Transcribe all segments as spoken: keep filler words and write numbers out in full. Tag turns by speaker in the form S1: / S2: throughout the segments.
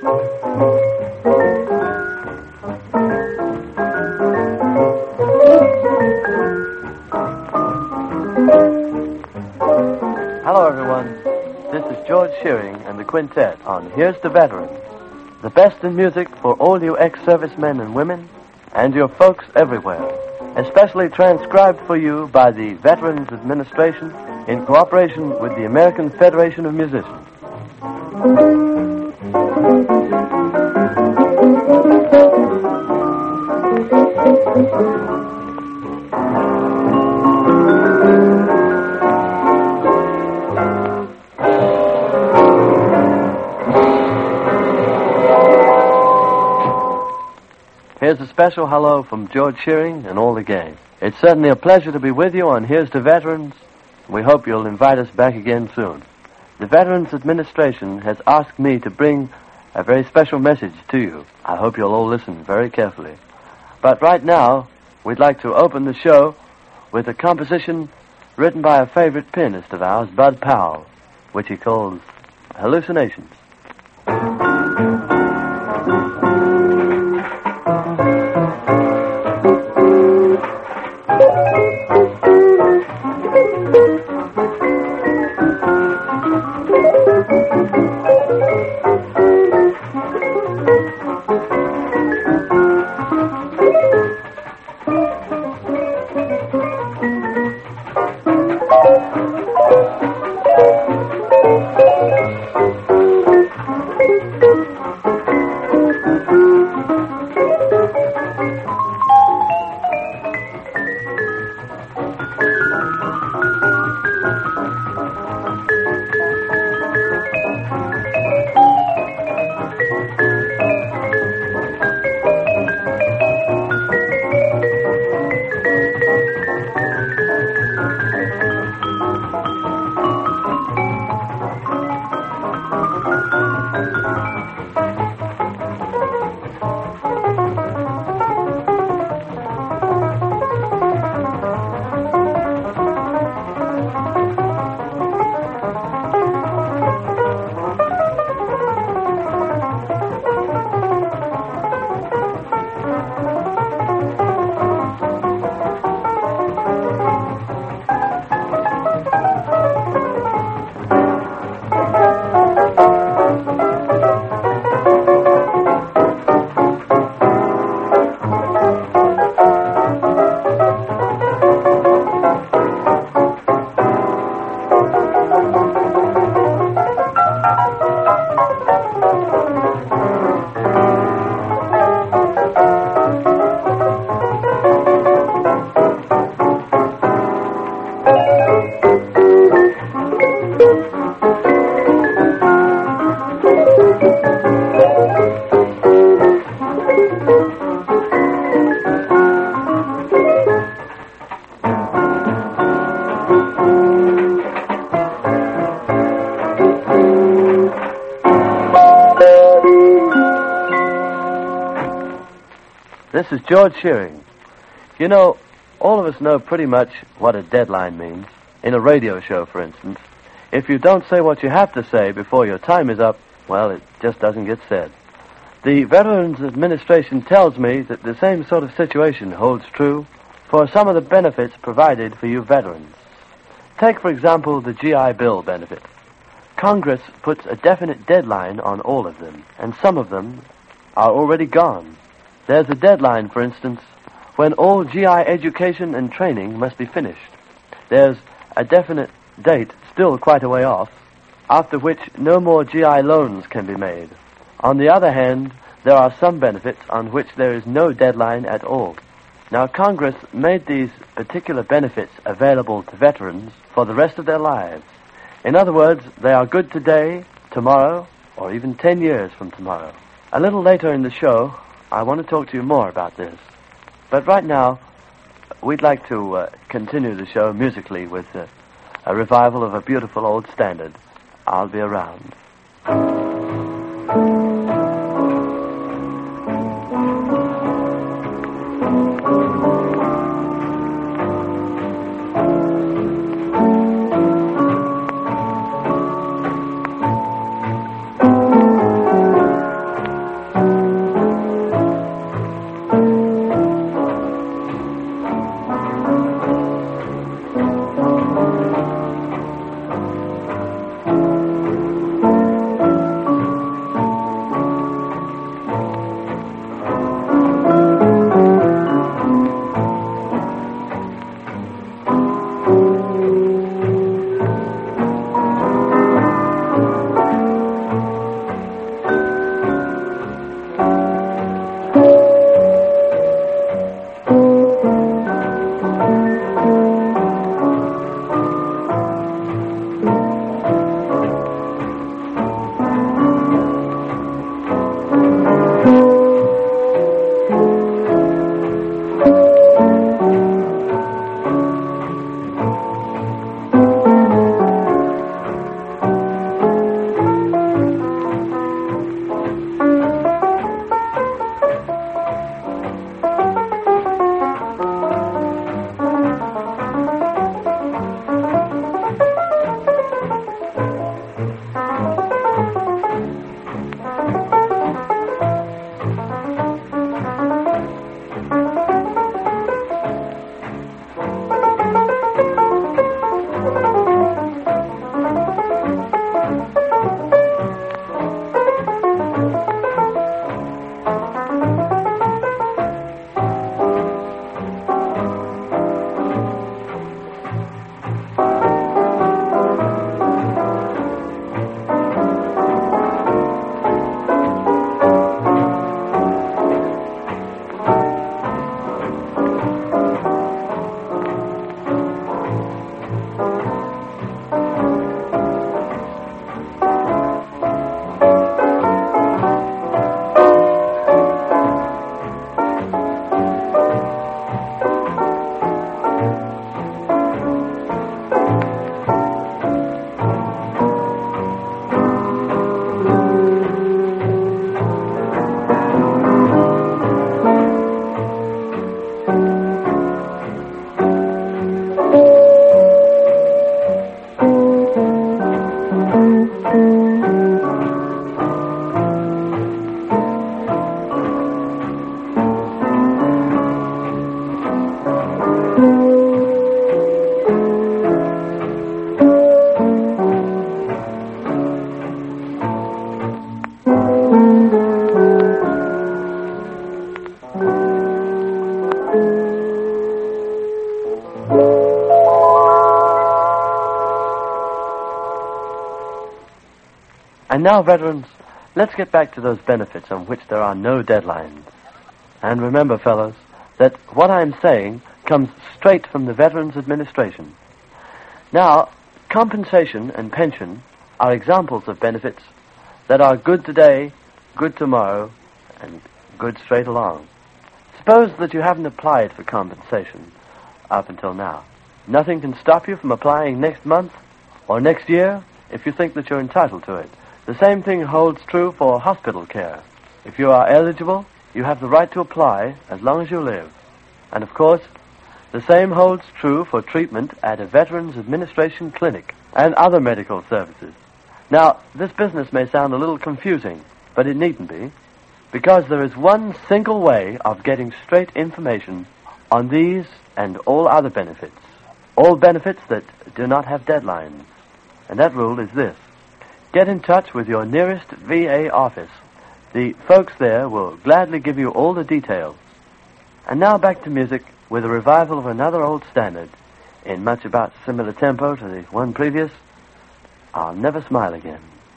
S1: Hello, everyone. This is George Shearing and the Quintet on Here's to Veterans, the best in music for all you ex-servicemen and women and your folks everywhere, especially transcribed for you by the Veterans Administration in cooperation with the American Federation of Musicians. Here's a special hello from George Shearing and all the gang. It's certainly a pleasure to be with you on Here's to Veterans. We hope you'll invite us back again soon. The Veterans Administration has asked me to bring a very special message to you. I hope you'll all listen very carefully. But right now, we'd like to open the show with a composition written by a favorite pianist of ours, Bud Powell, which he calls Hallucinations. This is George Shearing. You know, all of us know pretty much what a deadline means. In a radio show, for instance, if you don't say what you have to say before your time is up, well, it just doesn't get said. The Veterans Administration tells me that the same sort of situation holds true for some of the benefits provided for you veterans. Take, for example, the G I Bill benefit. Congress puts a definite deadline on all of them, and some of them are already gone. There's a deadline, for instance, when all G I education and training must be finished. There's a definite date, still quite a way off, after which no more G I loans can be made. On the other hand, there are some benefits on which there is no deadline at all. Now, Congress made these particular benefits available to veterans for the rest of their lives. In other words, they are good today, tomorrow, or even ten years from tomorrow. A little later in the show, I want to talk to you more about this. But right now, we'd like to uh, continue the show musically with uh, a revival of a beautiful old standard, I'll Be Around. And now, veterans, let's get back to those benefits on which there are no deadlines. And remember, fellows, that what I'm saying comes straight from the Veterans Administration. Now, compensation and pension are examples of benefits that are good today, good tomorrow, and good straight along. Suppose that you haven't applied for compensation up until now. Nothing can stop you from applying next month or next year if you think that you're entitled to it. The same thing holds true for hospital care. If you are eligible, you have the right to apply as long as you live. And of course, the same holds true for treatment at a Veterans Administration clinic and other medical services. Now, this business may sound a little confusing, but it needn't be, because there is one single way of getting straight information on these and all other benefits. All benefits that do not have deadlines. And that rule is this. Get in touch with your nearest V A office. The folks there will gladly give you all the details. And now back to music with a revival of another old standard in much about similar tempo to the one previous, I'll Never Smile Again.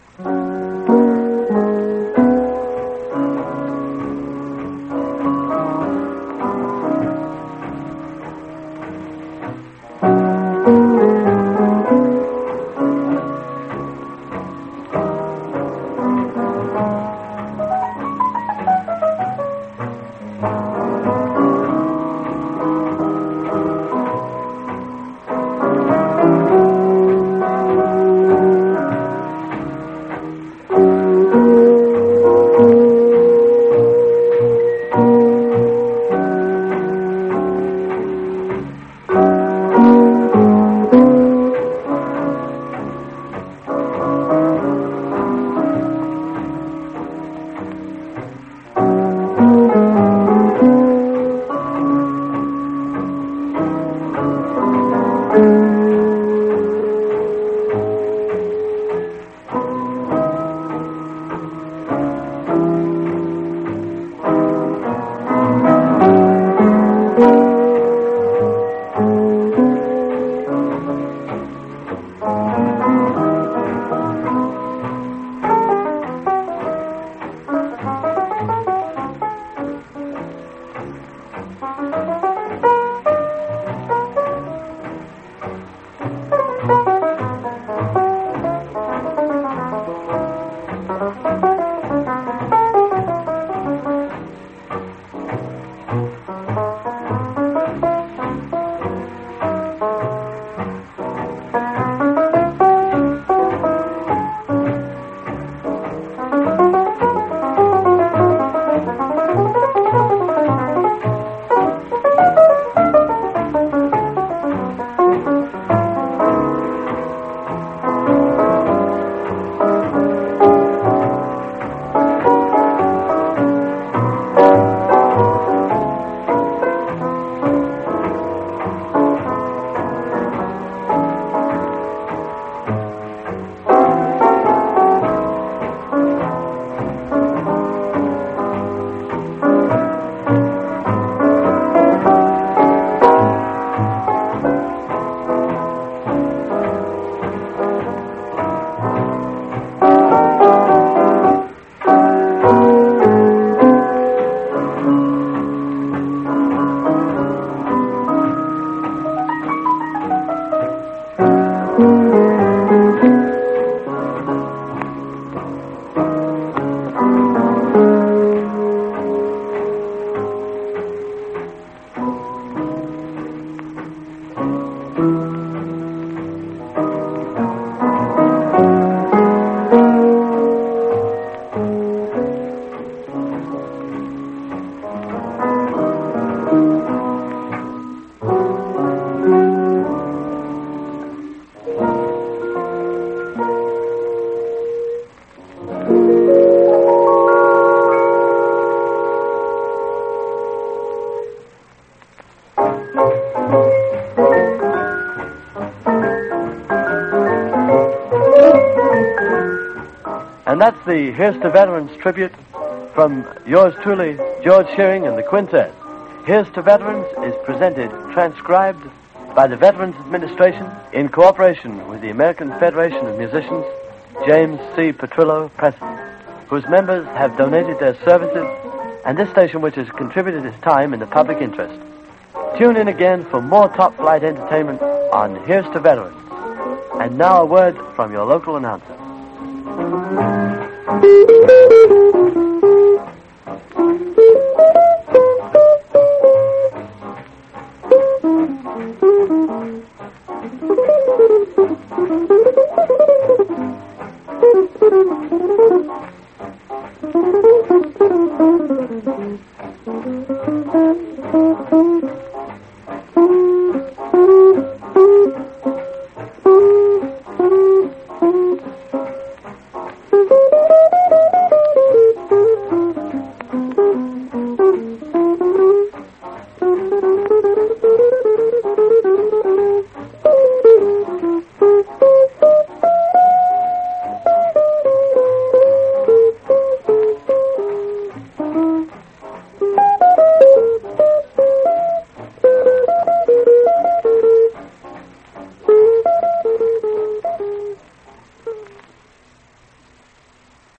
S1: And that's the Here's to Veterans tribute from yours truly, George Shearing and the Quintet. Here's to Veterans is presented, transcribed by the Veterans Administration in cooperation with the American Federation of Musicians James C. Petrillo, President, whose members have donated their services, and this station which has contributed its time in the public interest. Tune in again for more top-flight entertainment on Here's to Veterans. And now a word from your local announcer. Thank you.